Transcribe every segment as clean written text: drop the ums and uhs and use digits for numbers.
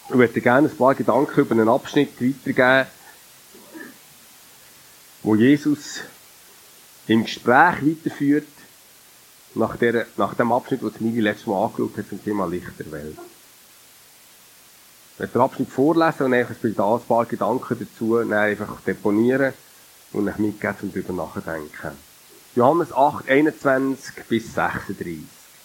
Ich möchte gerne ein paar Gedanken über einen Abschnitt weitergeben, wo Jesus im Gespräch weiterführt, nach dem Abschnitt, den Miri letztes Mal angeschaut hat, zum Thema Licht der Welt. Ich werde den Abschnitt vorlesen und einfach ein paar Gedanken dazu einfach deponieren und euch mitgeben, um darüber nachzudenken. Johannes 8, 21 bis 36.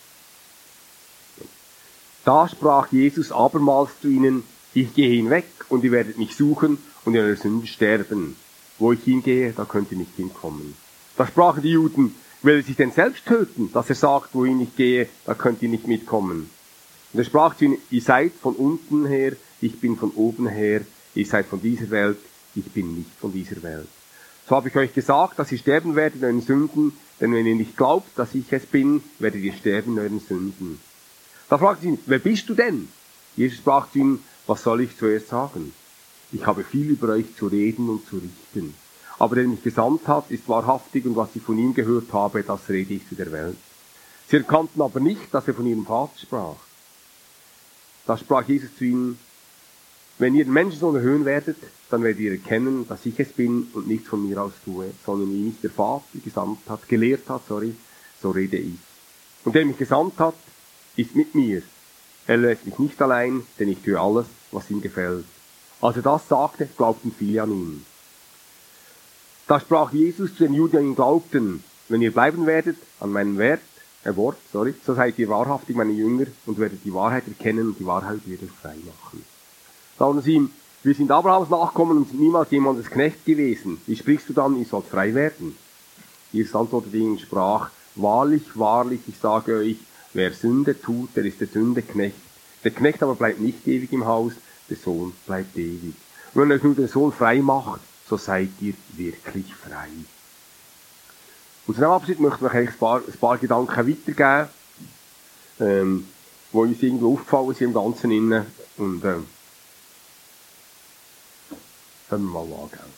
Da sprach Jesus abermals zu ihnen: Ich gehe hinweg, und ihr werdet mich suchen und in eurer Sünde sterben. Wo ich hingehe, da könnt ihr nicht hinkommen. Da sprachen die Juden: Will er sich denn selbst töten, dass er sagt, wohin ich gehe, da könnt ihr nicht mitkommen? Und er sprach zu ihnen: Ihr seid von unten her, ich bin von oben her. Ihr seid von dieser Welt, ich bin nicht von dieser Welt. So habe ich euch gesagt, dass ihr sterben werdet in euren Sünden, denn wenn ihr nicht glaubt, dass ich es bin, werdet ihr sterben in euren Sünden. Da fragte sie ihn: Wer bist du denn? Jesus sprach zu ihnen: Was soll ich zuerst sagen? Ich habe viel über euch zu reden und zu richten. Aber der mich gesandt hat, ist wahrhaftig, und was ich von ihm gehört habe, das rede ich zu der Welt. Sie erkannten aber nicht, dass er von ihrem Vater sprach. Da sprach Jesus zu ihnen: Wenn ihr den Menschensohn erhöhen werdet, dann werdet ihr erkennen, dass ich es bin und nichts von mir aus tue, sondern wie mich der Vater gelehrt hat, so rede ich. Und der mich gesandt hat, ist mit mir. Er lässt mich nicht allein, denn ich tue alles, was ihm gefällt. Als er das sagte, glaubten viele an ihn. Da sprach Jesus zu den Juden, die an ihn glaubten: Wenn ihr bleiben werdet an meinem Wort, so seid ihr wahrhaftig meine Jünger und werdet die Wahrheit erkennen, und die Wahrheit wird euch frei machen. Sagen sie ihm: Wir sind Abrahams Nachkommen und sind niemals jemandes Knecht gewesen. Wie sprichst du dann, ihr sollt frei werden? Jesus antwortete ihnen und sprach: Wahrlich, wahrlich, ich sage euch, wer Sünde tut, der ist der Sünde Knecht. Der Knecht aber bleibt nicht ewig im Haus, der Sohn bleibt ewig. Und wenn euch nun der Sohn frei macht, so seid ihr wirklich frei. Und zu diesem Abschnitt möchte ich euch ein paar Gedanken weitergeben, die uns irgendwo aufgefallen sind im Ganzen innen. Und können wir mal anschauen.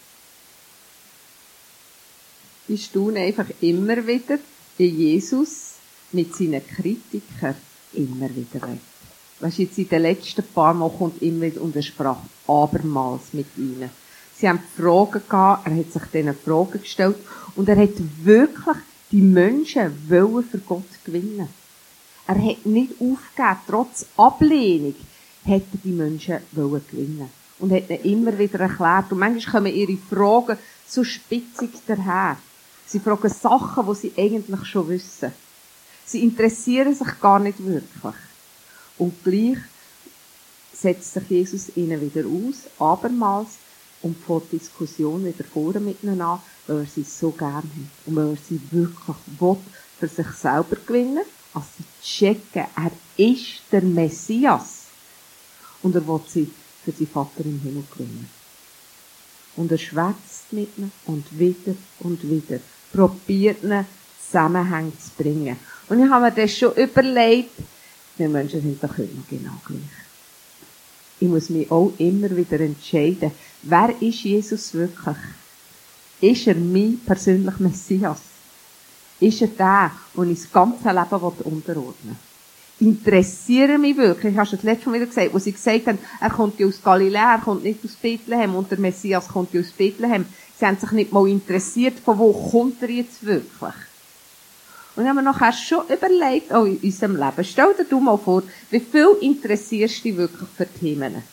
Ich staune einfach immer wieder, wie Jesus mit seinen Kritikern immer wieder redet. Weißt du, jetzt in den letzten paar Mal kommt immer wieder, und er sprach abermals mit ihnen. Sie haben Fragen gehabt, er hat sich diesen Fragen gestellt, und er hat wirklich die Menschen wollen für Gott gewinnen. Er hat nicht aufgegeben, trotz Ablehnung hat er die Menschen wollen gewinnen. Und hat ihnen immer wieder erklärt. Und manchmal kommen ihre Fragen so spitzig daher. Sie fragen Sachen, die sie eigentlich schon wissen. Sie interessieren sich gar nicht wirklich. Und gleich setzt sich Jesus ihnen wieder aus, abermals, und fängt die Diskussion wieder vorne mit ihnen an, weil er sie so gerne hat. Und weil er sie wirklich will, für sich selber gewinnen, also sie checken, er ist der Messias. Und er will sie für seinen Vater im Himmel gewinnen. Und er schwätzt mit ihnen und wieder, probiert ihnen Zusammenhang zu bringen. Und ich habe mir das schon überlegt, wir Menschen sind doch immer genau gleich. Ich muss mich auch immer wieder entscheiden, wer ist Jesus wirklich? Ist er mein persönlicher Messias? Ist er der, den ich das ganze Leben unterordnen will? Interessieren mich wirklich? Ich habe schon das letzte Mal wieder gesagt, wo sie gesagt haben, er kommt ja aus Galiläa, er kommt nicht aus Bethlehem, und der Messias kommt ja aus Bethlehem. Sie haben sich nicht mal interessiert, von wo kommt er jetzt wirklich? Und haben wir nachher schon überlegt, auch in unserem Leben. Stell dir mal vor, wie viel interessierst du dich wirklich für Themen?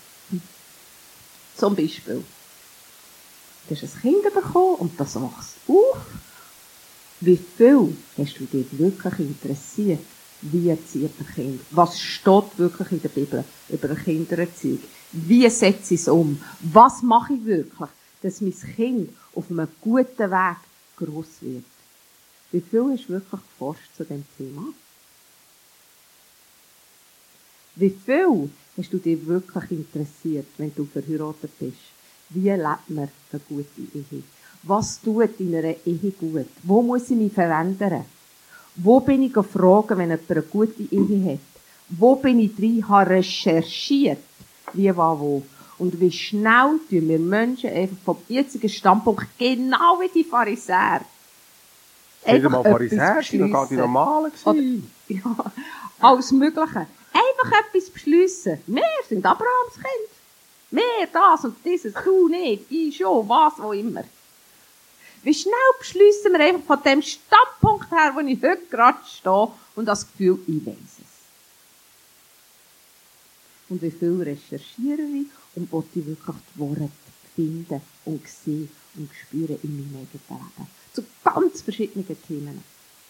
Zum Beispiel, du hast ein Kind bekommen und das wächst auf. Wie viel hast du dich wirklich interessiert? Wie erzieht ein Kind? Was steht wirklich in der Bibel über eine Kindererziehung? Wie setze ich es um? Was mache ich wirklich, dass mein Kind auf einem guten Weg gross wird? Wie viel hast du wirklich geforscht zu diesem Thema? Wie viel hast du dich wirklich interessiert, wenn du verheiratet bist? Wie lebt man eine gute Ehe? Was tut in einer Ehe gut? Wo muss ich mich verändern? Wo bin ich gefragt, wenn jemand eine gute Ehe hat? Wo bin ich drin, habe recherchiert, wie, wo? Und wie schnell tun wir Menschen einfach vom jetzigen Standpunkt, genau wie die Pharisäer, Einfach mal Pharisäer, sind noch gar die Normalen gewesen. Ja, alles Mögliche. Einfach etwas beschliessen. Wir sind Abrahams Kind. Wir, das und dieses, du nicht, ich schon, was auch immer. Wie schnell beschliessen wir einfach von dem Standpunkt her, wo ich heute gerade stehe und das Gefühl, ich weiss es. Und wie viel recherchiere ich und will ich wirklich die Worte finden und sehen und spüren in meinem eigenen Leben. Zu ganz verschiedenen Themen.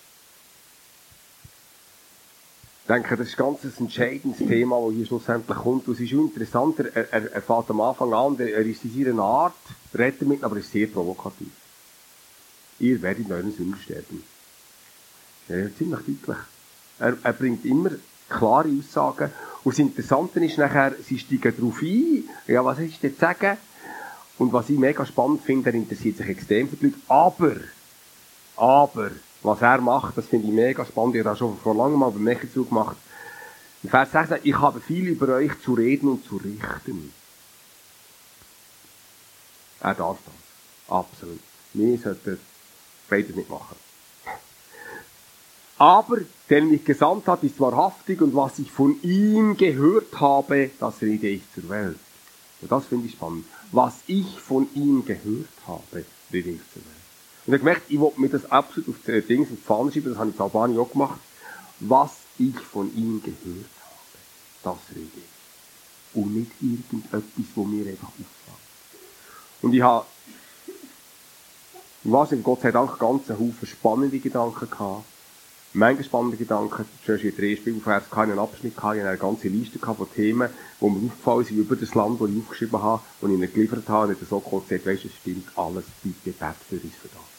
Ich denke, das ist ganz ein entscheidendes Thema, das hier schlussendlich kommt. Und es ist interessant, er fängt am Anfang an, er ist in seiner Art, redet damit, aber er ist sehr provokativ. Ihr werdet in euren Sünden sterben. Ja, ziemlich deutlich. Er bringt immer klare Aussagen. Und das Interessante ist nachher, sie steigen darauf ein, ja, was ist denn zu sagen? Und was ich mega spannend finde, er interessiert sich extrem für die Leute. Aber, was er macht, das finde ich mega spannend. Ich habe das schon vor langem mal beim Mechenzug gemacht. In Vers 6 sagt, ich habe viel über euch zu reden und zu richten. Er darf das. Absolut. Wir sollten beides nicht machen. Aber, der mich gesandt hat, ist wahrhaftig und was ich von ihm gehört habe, das rede ich zur Welt. Und das finde ich spannend. Was ich von ihm gehört habe, rede ich zur Welt. Und ich habe gemerkt, ich wollte mir das absolut auf die Dinge, auf die Fahne schreiben, das habe ich in Albanien auch gemacht. Was ich von ihm gehört habe, das rede ich. Und nicht irgendetwas, wo mir einfach auffällt. Und ich habe, wahrscheinlich Gott sei Dank, ganz einen Haufen spannende Gedanken gehabt. Menge spannende Gedanken. Zuerst in der ersten Bibelvers hatte ich einen Abschnitt, ich hatte eine ganze Liste von Themen, die mir aufgefallen sind über das Land, das ich aufgeschrieben habe, und ich ihnen geliefert habe, und ich so kurz gesagt, weisst du, es stimmt alles, bitte bet für uns für das.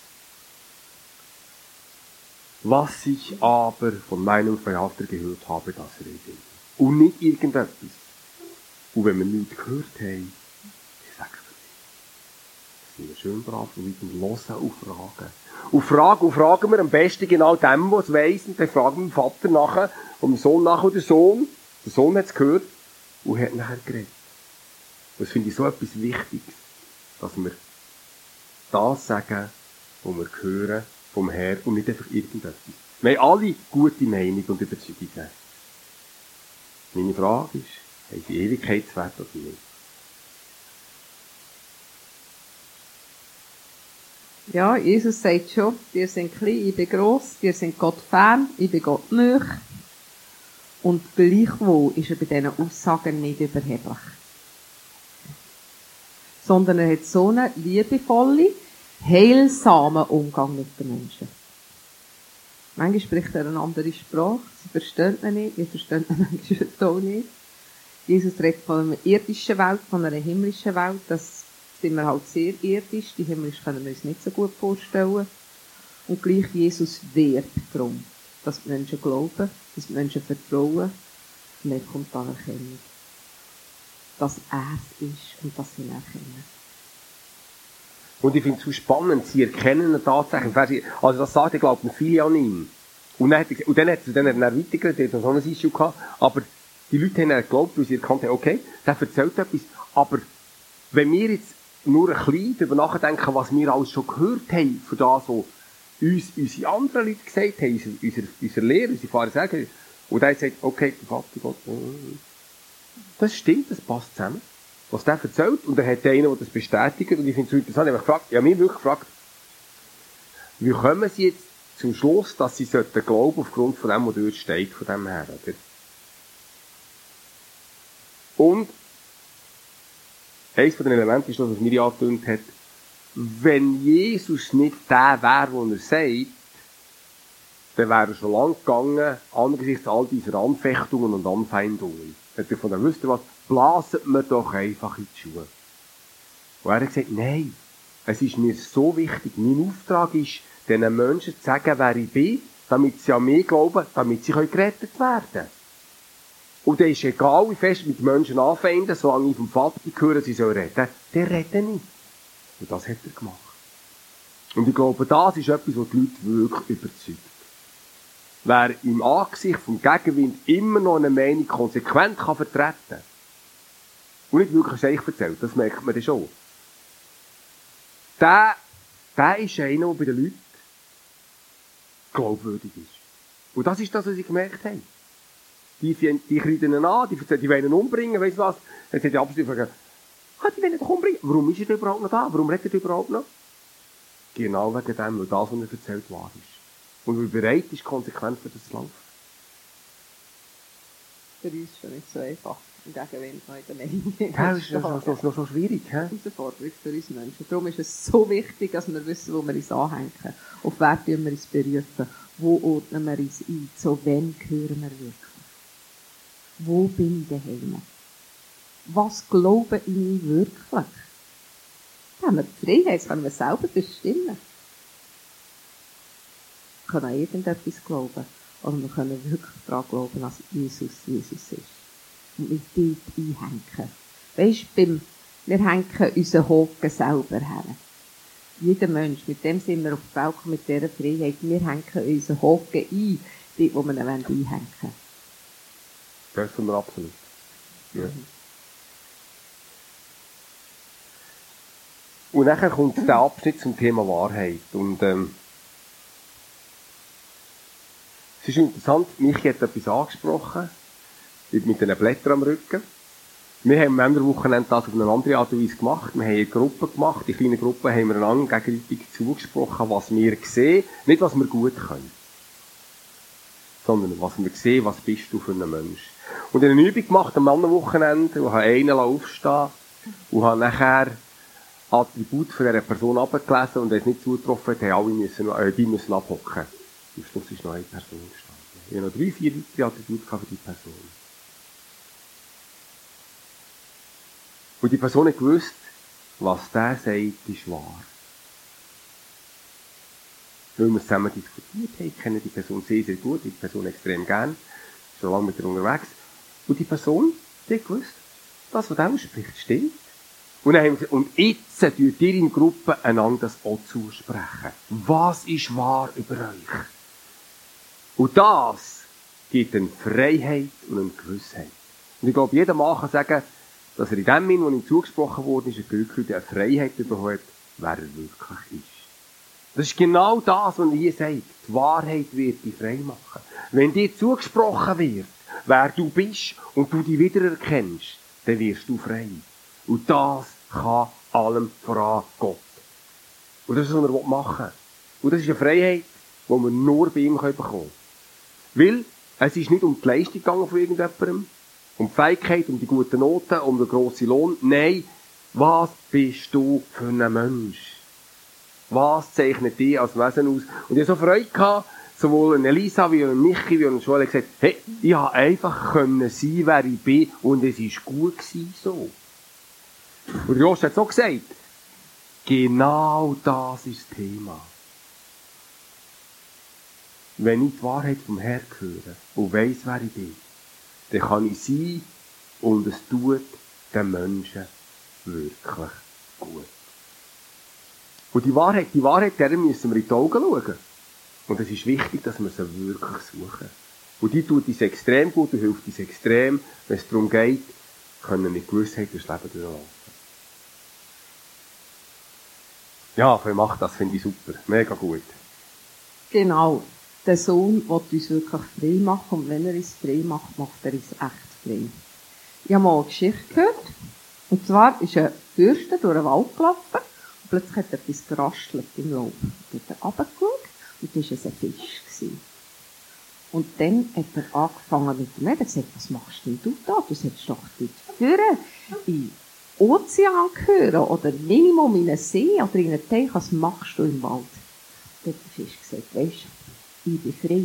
Was ich aber von meinem Verhafter gehört habe, das rede ich. Und nicht irgendetwas. Und wenn wir nichts gehört haben, ich sage es dir, sind wir schön brav und hören und fragen. Und fragen wir am besten genau dem, was es weiss, und dann fragen wir dem Vater nachher, und dem Sohn nachher, und der Sohn hat es gehört, und hat nachher geredet. Und das finde ich so etwas Wichtiges, dass wir das sagen, was wir hören vom Herrn, und nicht einfach irgendetwas. Wir haben alle gute Meinung und Überzeugungen. Meine Frage ist, haben sie Ewigkeitswert oder nicht? Ja, Jesus sagt schon, ihr seid klein, ich bin gross, ihr seid Gott fern, ich bin Gott nahe. Und gleichwohl ist er bei diesen Aussagen nicht überheblich. Sondern er hat so einen liebevollen, heilsamen Umgang mit den Menschen. Manchmal spricht er eine andere Sprache, sie verstehen ihn nicht, wir verstehen ihn manchmal auch nicht. Jesus redet von einer irdischen Welt, von einer himmlischen Welt, das sind wir halt sehr irdisch, die himmlisch können wir uns nicht so gut vorstellen. Und gleich Jesus wehrt darum, dass die Menschen glauben, dass die Menschen vertrauen, und dann kommt die Anerkennung. Dass er es ist und dass sie ihn erkennen. Und ich finde es so spannend, sie erkennen ihn tatsächlich. Also das sagt, ich glaube, viele an ihn. Und dann hat er weitergeredet, er hat noch so ein Issue gehabt, aber die Leute haben geglaubt, weil sie erkannt haben, okay, der erzählt etwas, aber wenn wir jetzt nur ein bisschen darüber nachdenken, was wir alles schon gehört haben, für das, was uns unsere anderen Leute gesagt haben, unsere Lehrer, unsere Pharisäer, und der sagt, okay, der Vater Gott, das stimmt, das passt zusammen. Was der erzählt, und dann hat der einen, der das bestätigt, und ich finde es so interessant, ich habe mich wirklich gefragt, wie kommen sie jetzt zum Schluss, dass sie glauben sollten, aufgrund von dem, was dort steht, von dem her, oder? Und eines von den Elementen ist das, was mir angetönt hat, wenn Jesus nicht der wäre, der er sagt, dann wäre er schon lang gegangen, angesichts all dieser Anfechtungen und Anfeindungen. Hat er von der wisst ihr was, blasen wir doch einfach in die Schuhe. Und er hat gesagt, nein, es ist mir so wichtig, mein Auftrag ist, diesen Menschen zu sagen, wer ich bin, damit sie an mich glauben, damit sie gerettet werden können. Und dann ist egal, wie fest mit Menschen anfeinden, solange ich vom Vater höre, sie sollen reden, der redet nicht. Und das hat er gemacht. Und ich glaube, das ist etwas, was die Leute wirklich überzeugt. Wer im Angesicht vom Gegenwind immer noch eine Meinung konsequent kann vertreten und nicht wirklich Scheich erzählt, das merkt man dann schon. Der ist einer, der bei den Leuten glaubwürdig ist. Und das ist das, was sie gemerkt haben. Die kreiden ihn an, die wollen ihn umbringen, weißt du was? Dann sagt die Apostel, die wollen ihn doch umbringen. Warum ist er überhaupt noch da? Warum redet er überhaupt noch? Genau wegen dem, weil das, was er erzählt, wahr ist. Und weil er bereit ist, konsequent für das zu laufen. Für uns schon nicht so einfach. Im Gegenwind noch in der Menge. Das ist noch so schwierig. Herausforderung für uns Menschen. Darum ist es so wichtig, dass wir wissen, wo wir uns anhängen. Auf wer tun wir uns berufen. Wo ordnen wir uns ein. Zu wem gehören wir wirklich? Wo bin ich daheim? Was glaube ich wirklich? Da haben wir die Freiheit, das können wir selber bestimmen. Wir können an irgendetwas glauben. Oder wir können wirklich daran glauben, dass Jesus ist. Und mit dort einhängen. Weisst du, wir hängen unseren Haken selber her. Jeder Mensch, mit dem sind wir auf die Welt, mit dieser Freiheit. Wir hängen unseren Haken ein, dort, wo wir ihn einhängen wollen. Dürfen wir absolut. Ja. Und nachher kommt der Abschnitt zum Thema Wahrheit. Und es ist interessant, Michi hat etwas angesprochen, mit den Blättern am Rücken. Wir haben am Männerwochenende das auf eine andere Art und Weise gemacht. Wir haben eine Gruppe gemacht. In kleinen Gruppen haben wir einander gegenseitig zugesprochen, was wir sehen. Nicht, was wir gut können. Sondern was wir sehen, was bist du für ein Mensch. Und eine Übung gemacht am Männerwochenende und habe einen aufstehen und habe nachher Attribut von dieser Person abgelesen und es nicht zugetroffen hat, haben alle die müssen abhocken. Am Schluss ist noch eine Person gestanden. Ich habe noch 3, 4 weitere Attribute für die Person. Und die Person hat gewusst, was der sagt, ist wahr. Weil wir zusammen diskutiert haben, ich kenne die Person sehr, sehr gut, die Person extrem gern, schon lange mit ihr unterwegs. Und die Person, die hat gewusst, das, was er ausspricht, stimmt. Und jetzt tut ihr in Gruppen einander das auch zusprechen. Was ist wahr über euch? Und das gibt eine Freiheit und eine Gewissheit. Und ich glaube, jeder Mann kann sagen, dass er in dem Moment, wo ihm zugesprochen worden ist, eine Freiheit bekommen hat, wer er wirklich ist. Das ist genau das, was er hier sagt. Die Wahrheit wird dich frei machen. Wenn dir zugesprochen wird, wer du bist und du dich wiedererkennst, dann wirst du frei. Und das kann allem voran Gott. Und das ist, was er machen will. Und das ist eine Freiheit, die wir nur bei ihm bekommen können. Weil es ist nicht um die Leistung gegangen von irgendjemandem, um die Fähigkeit, um die guten Noten, um den grossen Lohn. Nein, was bist du für ein Mensch? Was zeichnet dich als Wesen aus? Und ich hatte so Freude gehabt, sowohl an Elisa wie an Michi wie an Joel gesagt, hey, ich habe einfach können sein, wer ich bin, und es war gut gewesen, so. Und Jost hat so gesagt, genau das ist das Thema. Wenn ich die Wahrheit vom Herrn höre und weiss, wer ich bin, dann kann ich sein und es tut den Menschen wirklich gut. Und die Wahrheit, der müssen wir in die Augen schauen. Und es ist wichtig, dass wir sie wirklich suchen. Und die tut uns extrem gut und hilft uns extrem, wenn es darum geht, können wir mit Gewissheit durchs Leben durchlaufen. Ja, für macht das, finde ich super. Mega gut. Genau. Der Sohn will uns wirklich frei machen. Und wenn er uns frei macht, macht er uns echt frei. Ich habe mal eine Geschichte gehört. Und zwar ist ein Fürster durch den Wald gelaufen. Und plötzlich hat er etwas gerastelt im Laub. Und hat er runtergeschaut. Und das war ein Fisch gewesen. Und dann hat er angefangen mit dem Reden. Er hat gesagt, was machst denn du da? Du sollst doch dort führen. In Ozean gehören. Oder Minimum in einen See oder in einen Teich. Was machst du im Wald? Dann hat der Fisch gesagt, weisst du, ich bin frei.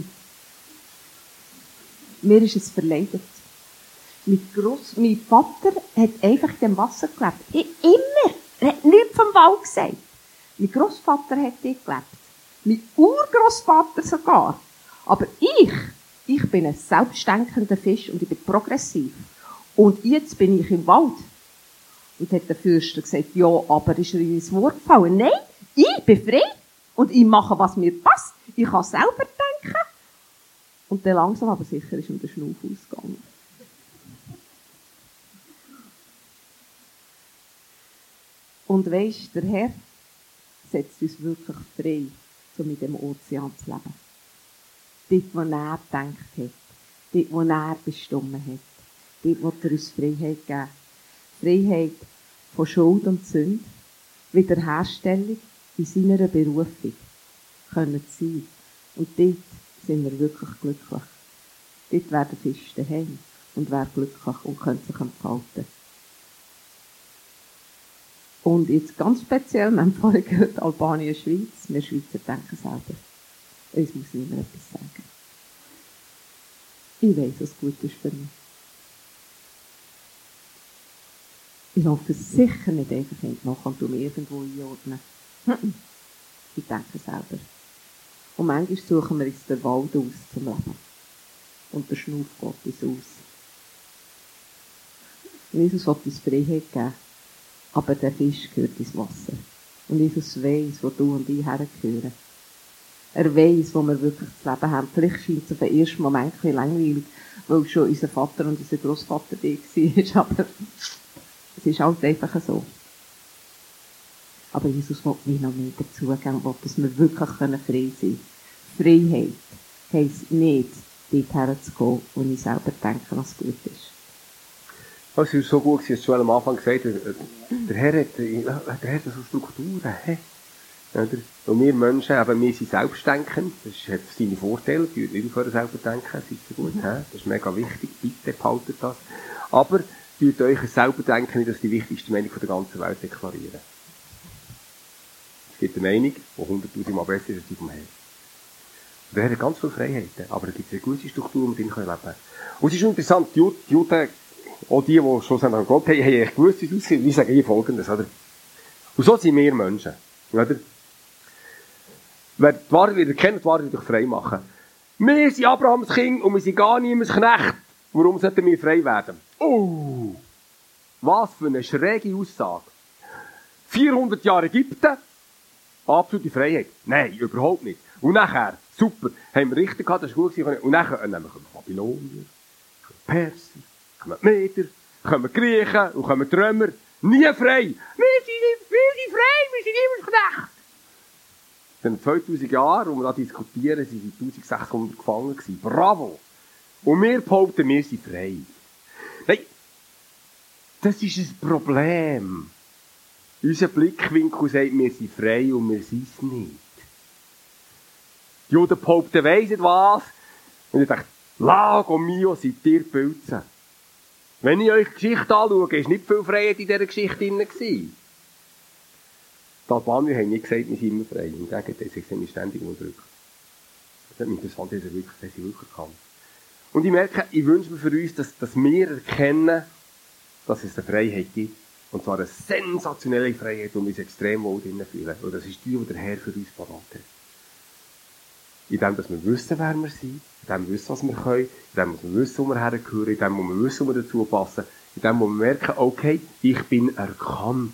Mir ist es verleidet. Mein Vater hat einfach in dem Wasser gelebt. Immer. Er hat nichts vom Wald gesagt. Mein Grossvater hat dort gelebt. Mein Urgroßvater sogar. Aber ich bin ein selbstdenkender Fisch und ich bin progressiv. Und jetzt bin ich im Wald. Und hat der Fürster gesagt, ja, aber ist er in ins Wort gefallen? Nein, ich bin frei. Und ich mache, was mir passt. Ich kann selber denken. Und dann langsam aber sicher ist ihm der Schnuff ausgegangen. Und weisst, der Herr setzt uns wirklich frei, so mit dem Ozean zu leben. Dort, wo er gedacht hat, Dort, wo er bestimmt hat. Dort will er uns Freiheit geben. Freiheit von Schuld und Sünde. Wiederherstellung in seiner Berufung. Können sein. Und dort sind wir wirklich glücklich. Dort werden Fische daheim und wäre glücklich und könnte sich entfalten. Und jetzt ganz speziell, wir haben vorhin gehört, Albanien, Schweiz. Wir Schweizer denken selber. Uns muss niemand etwas sagen. Ich weiss, was gut ist für mich. Ich laufe sicher nicht einfach nach und mich irgendwo einordnen. Ich denke selber. Und manchmal suchen wir uns den Wald aus zum Leben. Und der Schnuff geht uns aus. Jesus will uns Freiheit geben. Aber der Fisch gehört ins Wasser. Und Jesus weiss, wo du und ich hergehören. Er weiss, wo wir wirklich das Leben haben. Vielleicht scheint es auf den ersten Moment ein bisschen langweilig, weil schon unser Vater und unser Grossvater da war. Aber es ist halt einfach so. Aber Jesus will mir noch mehr dazugeben, dass wir wirklich frei sein können. Freiheit heisst nicht, dort herzugehen, wo ich selber denke, was gut ist. Es ist so gut, wie du schon am Anfang gesagt hast, der Herr hat so Strukturen. Und wir Menschen, eben, wir sind selbstdenkend, das hat seine Vorteile, wir nicht aufhören selber denken, das ist so gut, das ist mega wichtig, bitte behaltet das. Aber tut euch selber denken, nicht als die wichtigste Meinung der ganzen Welt deklarieren. Es gibt eine Meinung, die 100'000 Mal besser ist als die vom Herrn. Der Herr hat ganz viele Freiheiten, aber es gibt eine gute Struktur, mit der wir leben können. Und es ist interessant, die Juden, auch die schlussendlich an Gott haben echt gewusst, wie es aussieht. Ich sage hier Folgendes, oder? Und so sind wir Menschen, oder? Wer die Wahrheit wieder kennt, die Wahrheit wieder frei machen. Wir sind Abrahams Kind und wir sind gar niemands Knecht. Warum sollten wir frei werden? Oh! Was für eine schräge Aussage. 400 Jahre Ägypten, absolute Freiheit. Nein, überhaupt nicht. Und nachher, super, haben wir Richter gehabt, das war gut. Und nachher kommen Babylonier, Perser, kommen die Meder, kommen die Griechen und kommen die Römer. Nie frei. Wir sind frei, wir sind immer Knecht. In 2000 Jahren, wo wir da diskutieren, sind 1600 gefangen gewesen. Bravo! Und wir behaupten, wir sind frei. Nein, das ist ein Problem. Unser Blickwinkel sagt, wir sind frei und wir sind es nicht. Die Juden behaupten, weiss nicht was. Und ich dachte, Lago mio, seid ihr Pilze. Wenn ich euch die Geschichte anschaue, ist nicht viel Freiheit in dieser Geschichte drin. Die Albanier haben nicht gesagt, wir sind immer frei. Im Gegenteil, sie sind ständig unterdrückt. Das hat mich interessant, dass sie wirklich kann. Und ich merke, ich wünsche mir für uns, dass wir erkennen, dass es eine Freiheit gibt. Und zwar eine sensationelle Freiheit, und wir uns extrem wohl drinnen fühlen. Und das ist die der Herr für uns parat hat. In dem, dass wir wissen, wer wir sind, in dem wir wissen, was wir können, in dem, dass wir wissen, wo wir hergehören, in dem, wo wir wissen, wo wir dazu passen, in dem, wo wir merken, okay, ich bin erkannt.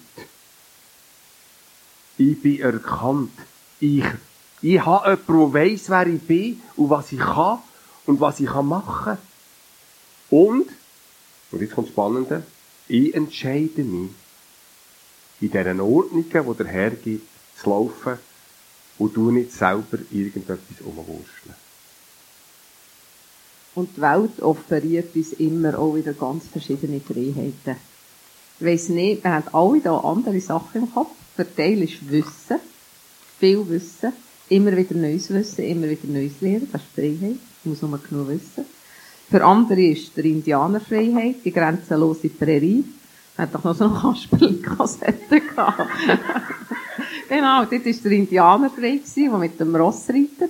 Ich bin erkannt. Ich habe jemanden, der weiss, wer ich bin und was ich kann und was ich machen kann. Und jetzt kommt das Spannende, ich entscheide mich, in diesen Ordnungen, die der Herr gibt, zu laufen und du nicht selber irgendetwas umwurschteln. Und die Welt offeriert uns immer auch wieder ganz verschiedene Freiheiten. Ich weiss nicht, wir haben alle da andere Sachen im Kopf. Der Teil ist Wissen, viel Wissen, immer wieder neues Wissen, immer wieder neues Lernen, das ist Freiheit, man muss nur genug wissen. Für andere ist der Indianerfreiheit, die grenzenlose Prärie. Er hat doch noch so eine Kasperli-Kassette gehabt. Genau, dort war der Indianer frei, der mit dem Ross reitet.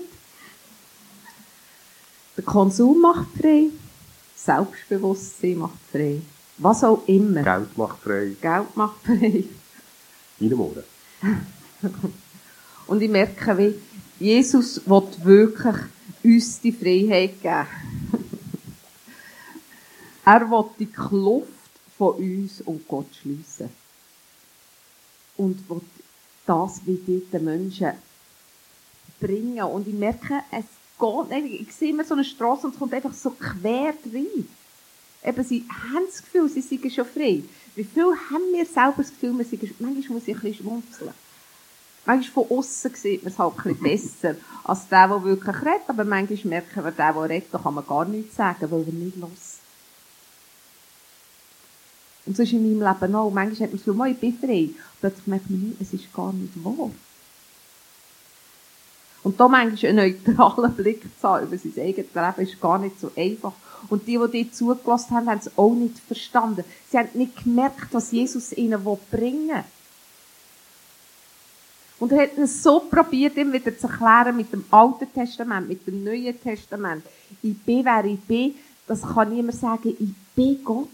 Der Konsum macht frei, Selbstbewusstsein macht frei, was auch immer. Geld macht frei. Geld macht frei. Ohren. Und ich merke, wie Jesus will wirklich uns die Freiheit geben. Er will die Kluft von uns und Gott schliessen. Und will das wie dort den Menschen bringen. Und ich merke, es geht, ich sehe immer so eine Strasse und es kommt einfach so quer rein. Eben, sie haben das Gefühl, sie seien schon frei. Wie viel haben wir selber das Gefühl, manchmal muss ich ein bisschen schmunzeln. Manchmal von aussen sieht man es halt ein bisschen besser als der wirklich redet. Aber manchmal merken wir, der redet, da kann man gar nichts sagen, weil er nicht hört. Und so ist in meinem Leben auch. Manchmal hat man das Gefühl, ich bin frei. Plötzlich merkt man, es ist gar nicht wahr. Und da manchmal einen neutralen Blick zu haben über sein eigenes Leben ist gar nicht so einfach. Und die dort zugelassen haben, haben es auch nicht verstanden. Sie haben nicht gemerkt, was Jesus ihnen bringen will. Und er hat es so probiert, ihm wieder zu erklären mit dem Alten Testament, mit dem Neuen Testament. Ich bin, wer ich bin. Das kann niemand sagen, ich bin Gott.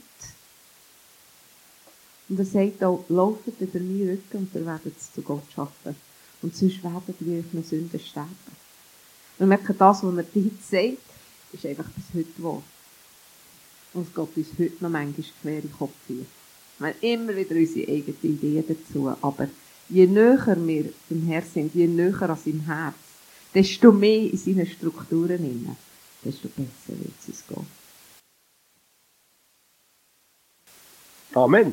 Und er sagt auch, lauft über meinen Rücken und ihr werdet es zu Gott schaffen. Und sonst werden wir auf eine Sünde sterben. Und wir merken, das, was er dort sagt, ist einfach bis heute wahr. Und es geht uns heute noch manchmal quer in den Kopf hier. Wir haben immer wieder unsere eigenen Ideen dazu. Aber je näher wir dem Herrn sind, je näher an seinem Herz, desto mehr in seinen Strukturen hinein, desto besser wird es uns gehen. Amen.